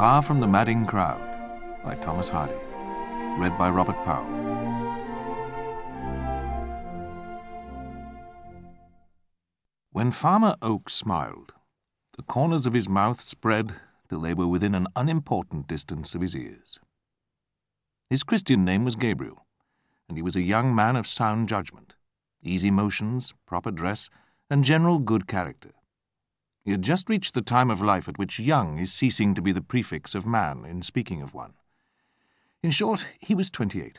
Far from the Madding Crowd by Thomas Hardy. Read by Robert Powell. When Farmer Oak smiled, the corners of his mouth spread till they were within an unimportant distance of his ears. His Christian name was Gabriel, and he was a young man of sound judgment, easy motions, proper dress, and general good character. He had just reached the time of life at which young is ceasing to be the prefix of man in speaking of one. In short, he was 28.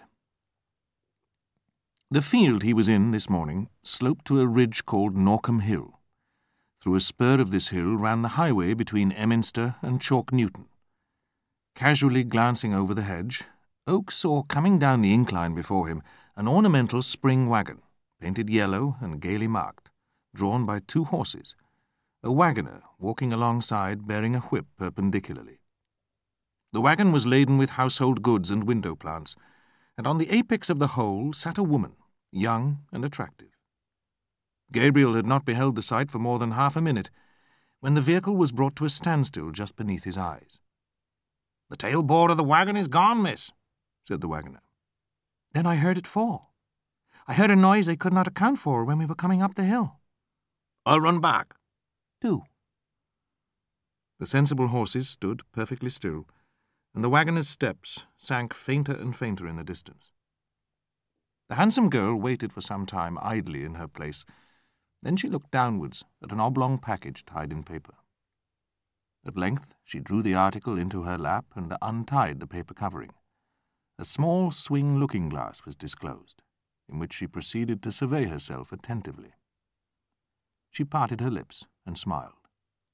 The field he was in this morning sloped to a ridge called Norcombe Hill. Through a spur of this hill ran the highway between Emminster and Chalk Newton. Casually glancing over the hedge, Oak saw coming down the incline before him an ornamental spring wagon, painted yellow and gaily marked, drawn by 2 horses, a wagoner walking alongside bearing a whip perpendicularly. The wagon was laden with household goods and window plants, and on the apex of the whole sat a woman, young and attractive. Gabriel had not beheld the sight for more than half a minute, when the vehicle was brought to a standstill just beneath his eyes. "The tailboard of the wagon is gone, miss," said the wagoner. "Then I heard it fall. I heard a noise I could not account for when we were coming up the hill." "I'll run back." "Do." The sensible horses stood perfectly still, and the wagoner's steps sank fainter and fainter in the distance. The handsome girl waited for some time idly in her place. Then she looked downwards at an oblong package tied in paper. At length she drew the article into her lap and untied the paper covering. A small swing looking-glass was disclosed, in which she proceeded to survey herself attentively. She parted her lips and smiled.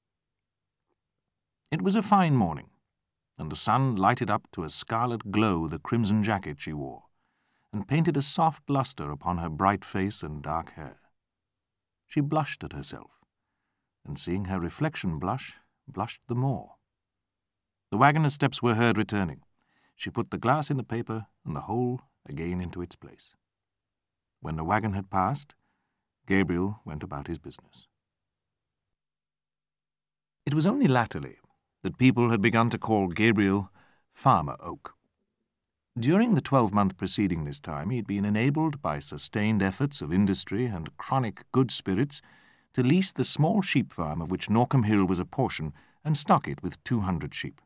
It was a fine morning, and the sun lighted up to a scarlet glow the crimson jacket she wore, and painted a soft lustre upon her bright face and dark hair. She blushed at herself, and seeing her reflection blush, blushed the more. The wagoner's steps were heard returning. She put the glass in the paper and the whole again into its place. When the wagon had passed, Gabriel went about his business. It was only latterly that people had begun to call Gabriel Farmer Oak. During the 12-month preceding this time, he had been enabled by sustained efforts of industry and chronic good spirits to lease the small sheep farm of which Norcombe Hill was a portion and stock it with 200 sheep.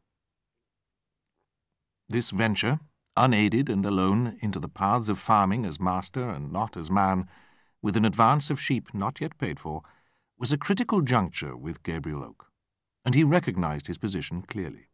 This venture, unaided and alone into the paths of farming as master and not as man, with an advance of sheep not yet paid for, was a critical juncture with Gabriel Oak, and he recognized his position clearly.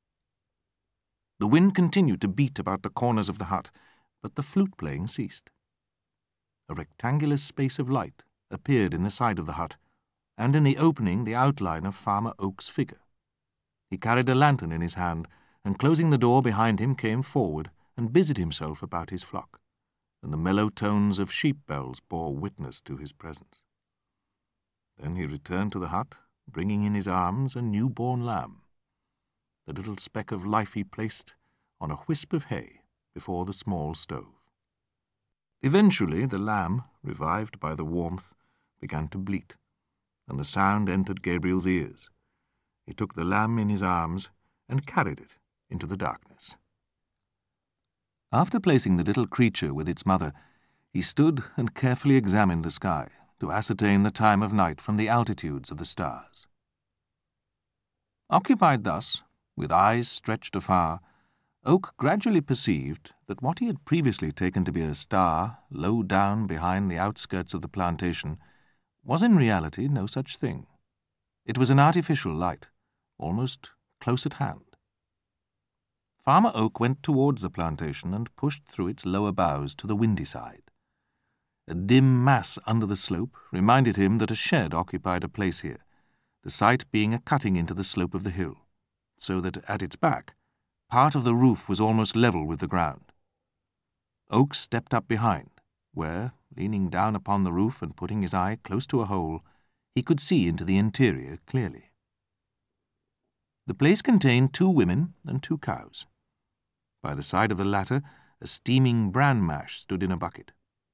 The wind continued to beat about the corners of the hut, but the flute-playing ceased. A rectangular space of light appeared in the side of the hut, and in the opening the outline of Farmer Oak's figure. He carried a lantern in his hand, and closing the door behind him came forward and busied himself about his flock, and the mellow tones of sheep bells bore witness to his presence. Then he returned to the hut, bringing in his arms a new-born lamb. The little speck of life he placed on a wisp of hay before the small stove. Eventually the lamb, revived by the warmth, began to bleat, and the sound entered Gabriel's ears. He took the lamb in his arms and carried it into the darkness. After placing the little creature with its mother, he stood and carefully examined the sky to ascertain the time of night from the altitudes of the stars. Occupied thus, with eyes stretched afar, Oak gradually perceived that what he had previously taken to be a star low down behind the outskirts of the plantation was in reality no such thing. It was an artificial light, almost close at hand. Farmer Oak went towards the plantation and pushed through its lower boughs to the windy side. A dim mass under the slope reminded him that a shed occupied a place here, the site being a cutting into the slope of the hill, so that at its back, part of the roof was almost level with the ground. Oak stepped up behind, where, leaning down upon the roof and putting his eye close to a hole, he could see into the interior clearly. The place contained 2 women and 2 cows. By the side of the latter, a steaming bran mash stood in a bucket.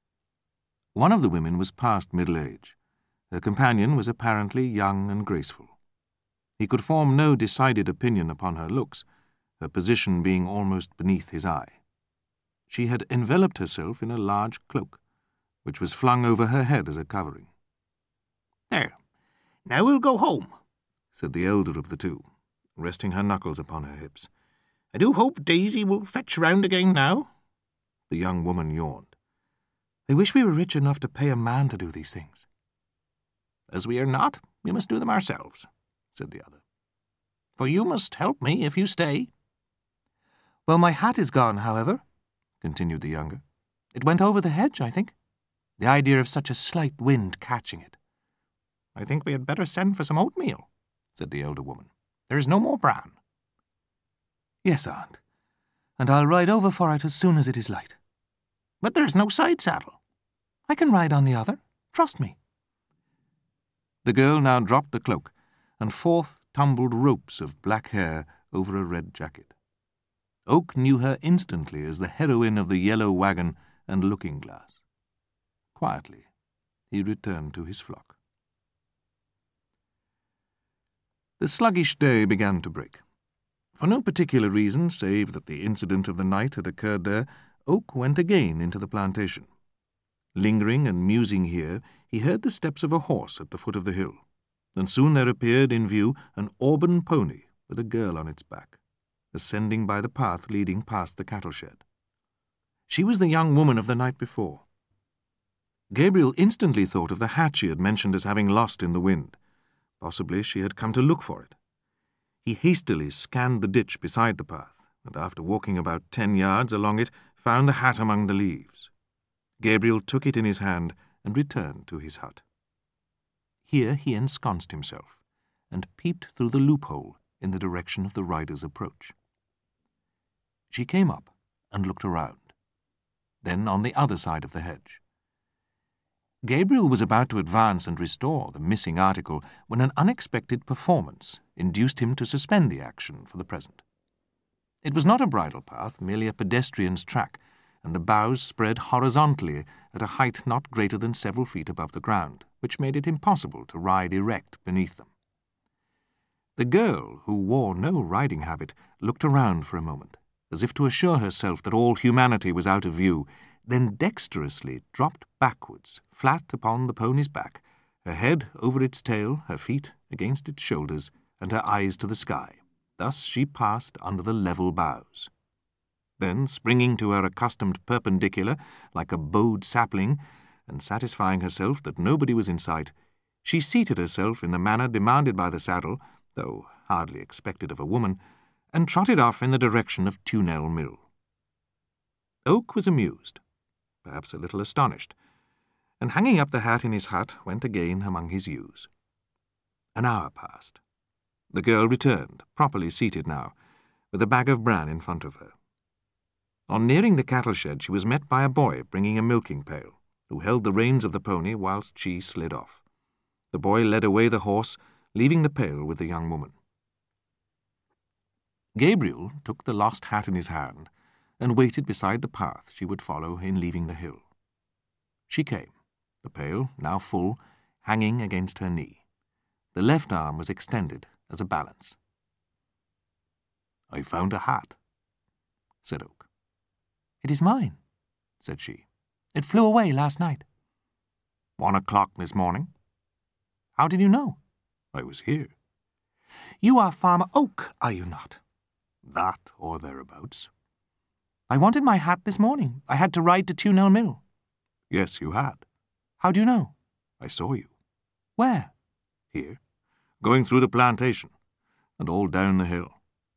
One of the women was past middle age. Her companion was apparently young and graceful. He could form no decided opinion upon her looks, her position being almost beneath his eye. She had enveloped herself in a large cloak, which was flung over her head as a covering. "There, now we'll go home," said the elder of the two, resting her knuckles upon her hips. "I do hope Daisy will fetch round again now." The young woman yawned. "I wish we were rich enough to pay a man to do these things." "As we are not, we must do them ourselves," said the other. "For you must help me if you stay." "Well, my hat is gone, however," continued the younger. "It went over the hedge, I think. The idea of such a slight wind catching it." "I think we had better send for some oatmeal," said the elder woman. "There is no more bran." "Yes, aunt, and I'll ride over for it as soon as it is light." "But there is no side saddle." "I can ride on the other. Trust me." The girl now dropped the cloak, and forth tumbled ropes of black hair over a red jacket. Oak knew her instantly as the heroine of the yellow wagon and looking-glass. Quietly, he returned to his flock. The sluggish day began to break. For no particular reason, save that the incident of the night had occurred there, Oak went again into the plantation. Lingering and musing here, he heard the steps of a horse at the foot of the hill, and soon there appeared in view an auburn pony with a girl on its back, ascending by the path leading past the cattle shed. She was the young woman of the night before. Gabriel instantly thought of the hat she had mentioned as having lost in the wind. Possibly she had come to look for it. He hastily scanned the ditch beside the path, and after walking about 10 yards along it, found the hat among the leaves. Gabriel took it in his hand and returned to his hut. Here he ensconced himself, and peeped through the loophole in the direction of the rider's approach. She came up and looked around, then on the other side of the hedge. Gabriel was about to advance and restore the missing article when an unexpected performance induced him to suspend the action for the present. It was not a bridle path, merely a pedestrian's track, and the boughs spread horizontally at a height not greater than several feet above the ground, which made it impossible to ride erect beneath them. The girl, who wore no riding habit, looked around for a moment, as if to assure herself that all humanity was out of view, then dexterously dropped backwards, flat upon the pony's back, her head over its tail, her feet against its shoulders, and her eyes to the sky. Thus she passed under the level boughs. Then, springing to her accustomed perpendicular, like a bowed sapling, and satisfying herself that nobody was in sight, she seated herself in the manner demanded by the saddle, though hardly expected of a woman, and trotted off in the direction of Tunell Mill. Oak was amused, perhaps a little astonished, and hanging up the hat in his hut, went again among his ewes. An hour passed. The girl returned, properly seated now, with a bag of bran in front of her. On nearing the cattle shed, she was met by a boy bringing a milking pail, who held the reins of the pony whilst she slid off. The boy led away the horse, leaving the pail with the young woman. Gabriel took the lost hat in his hand and waited beside the path she would follow in leaving the hill. She came, the pail, now full, hanging against her knee. The left arm was extended as a balance. "I found a hat," said Oak. "It is mine," said she. "It flew away last night." 1 o'clock this morning. "How did you know?" "I was here." "You are Farmer Oak, are you not?" "That or thereabouts." "I wanted my hat this morning. I had to ride to Tunell Mill." "Yes, you had." "How do you know?" "I saw you." "Where?" "Here, going through the plantation, and all down the hill."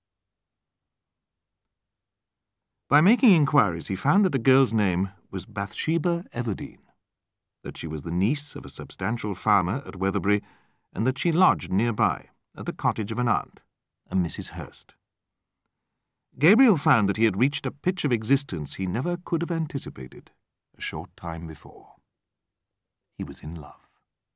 By making inquiries, he found that the girl's name was Bathsheba Everdene, that she was the niece of a substantial farmer at Weatherbury, and that she lodged nearby, at the cottage of an aunt, a Mrs. Hurst. Gabriel found that he had reached a pitch of existence he never could have anticipated a short time before. He was in love.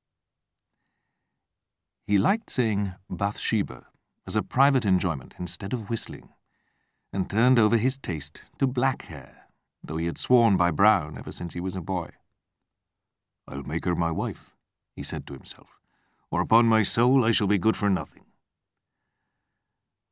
He liked saying Bathsheba as a private enjoyment instead of whistling, and turned over his taste to black hair, though he had sworn by brown ever since he was a boy. "I'll make her my wife," he said to himself, "or upon my soul I shall be good for nothing."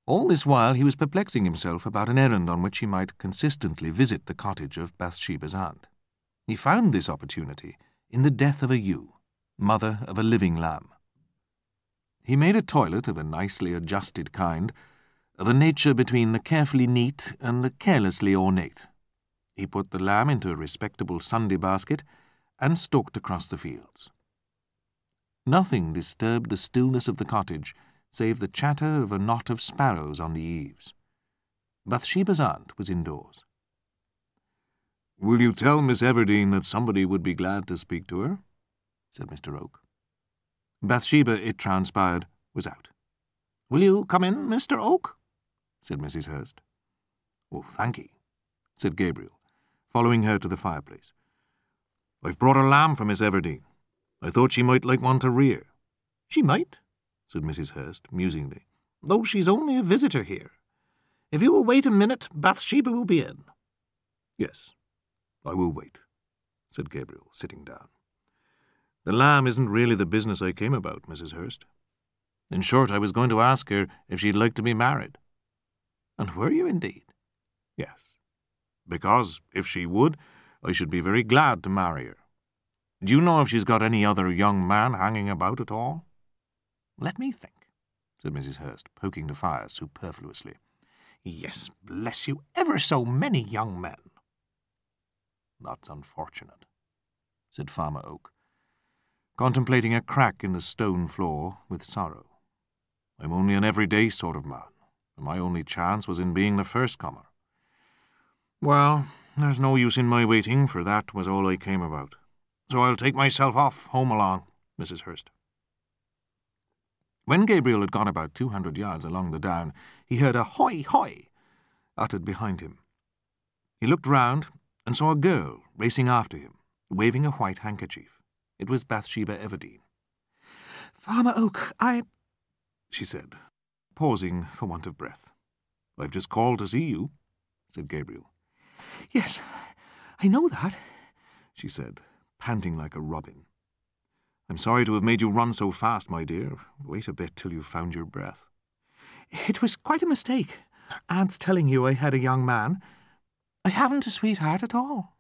All this while he was perplexing himself about an errand on which he might consistently visit the cottage of Bathsheba's aunt. He found this opportunity in the death of a ewe, mother of a living lamb. He made a toilet of a nicely adjusted kind, of a nature between the carefully neat and the carelessly ornate. He put the lamb into a respectable Sunday basket and stalked across the fields. Nothing disturbed the stillness of the cottage save the chatter of a knot of sparrows on the eaves. Bathsheba's aunt was indoors. "Will you tell Miss Everdene that somebody would be glad to speak to her?" said Mr. Oak. Bathsheba, it transpired, was out. "Will you come in, Mr. Oak?" said Mrs. Hurst. "Oh, thank ye," said Gabriel, following her to the fireplace. "I've brought a lamb for Miss Everdene. I thought she might like one to rear." "She might," said Mrs. Hurst, musingly, "though she's only a visitor here. If you will wait a minute, Bathsheba will be in." "Yes, I will wait," said Gabriel, sitting down. "The lamb isn't really the business I came about, Mrs. Hurst. In short, I was going to ask her if she'd like to be married." "And were you indeed?" "Yes, because, if she would, I should be very glad to marry her. Do you know if she's got any other young man hanging about at all?" "Let me think," said Mrs. Hurst, poking the fire superfluously. "Yes, bless you, ever so many young men." "That's unfortunate," said Farmer Oak, contemplating a crack in the stone floor with sorrow. "I'm only an everyday sort of man, and my only chance was in being the first comer. Well, there's no use in my waiting, for that was all I came about. So I'll take myself off home along, Mrs. Hurst." When Gabriel had gone about 200 yards along the down, he heard a "Hoy, hoy!" uttered behind him. He looked round and saw a girl racing after him, waving a white handkerchief. It was Bathsheba Everdene. "Farmer Oak, she said, pausing for want of breath. "I've just called to see you," said Gabriel. "Yes, I know that," she said, panting like a robin. "I'm sorry to have made you run so fast, my dear. Wait a bit till you've found your breath." "It was quite a mistake, Aunt's telling you I had a young man. I haven't a sweetheart at all."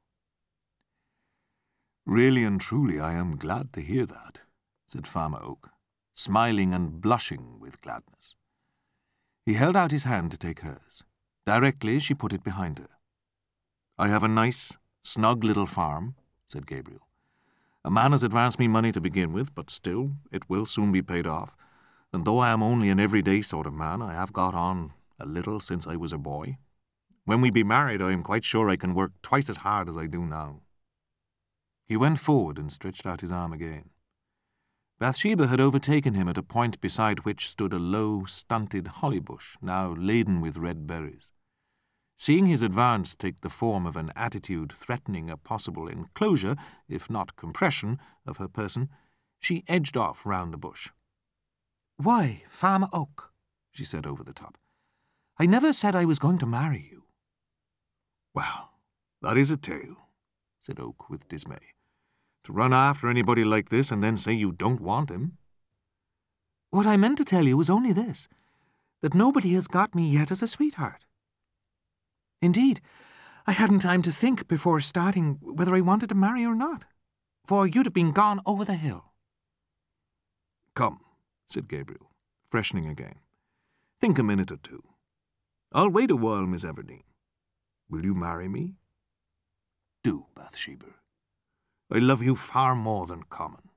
"Really and truly I am glad to hear that," said Farmer Oak, smiling and blushing with gladness. He held out his hand to take hers. Directly she put it behind her. "I have a nice, snug little farm," said Gabriel. "A man has advanced me money to begin with, but still it will soon be paid off, and though I am only an everyday sort of man, I have got on a little since I was a boy. When we be married, I am quite sure I can work twice as hard as I do now." He went forward and stretched out his arm again. Bathsheba had overtaken him at a point beside which stood a low, stunted holly bush, now laden with red berries. Seeing his advance take the form of an attitude threatening a possible enclosure, if not compression, of her person, she edged off round the bush. "Why, Farmer Oak," she said over the top, "I never said I was going to marry you." "Well, that is a tale," said Oak with dismay. "To run after anybody like this and then say you don't want him." "What I meant to tell you was only this, that nobody has got me yet as a sweetheart. Indeed, I hadn't time to think before starting whether I wanted to marry or not, for you'd have been gone over the hill." "Come," said Gabriel, freshening again. "Think a minute or two. I'll wait a while, Miss Everdene. Will you marry me?" "Do, Bathsheba. I love you far more than common."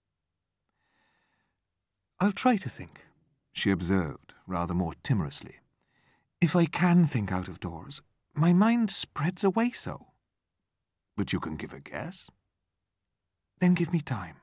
"I'll try to think," she observed, rather more timorously. "If I can think out of doors, my mind spreads away so." "But you can give a guess." "Then give me time."